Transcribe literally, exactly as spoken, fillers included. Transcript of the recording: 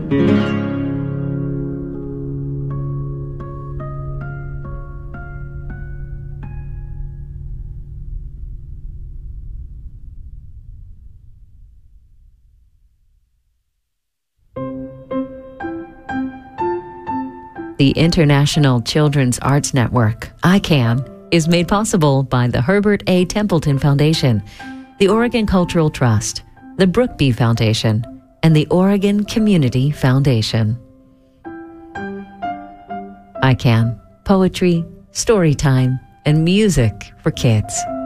The International Children's Arts Network, I CAN, is made possible by the Herbert A. Templeton Foundation, the Oregon Cultural Trust, the Brookby Foundation, and the Oregon Community Foundation. I CAN, poetry, story time, and music for kids.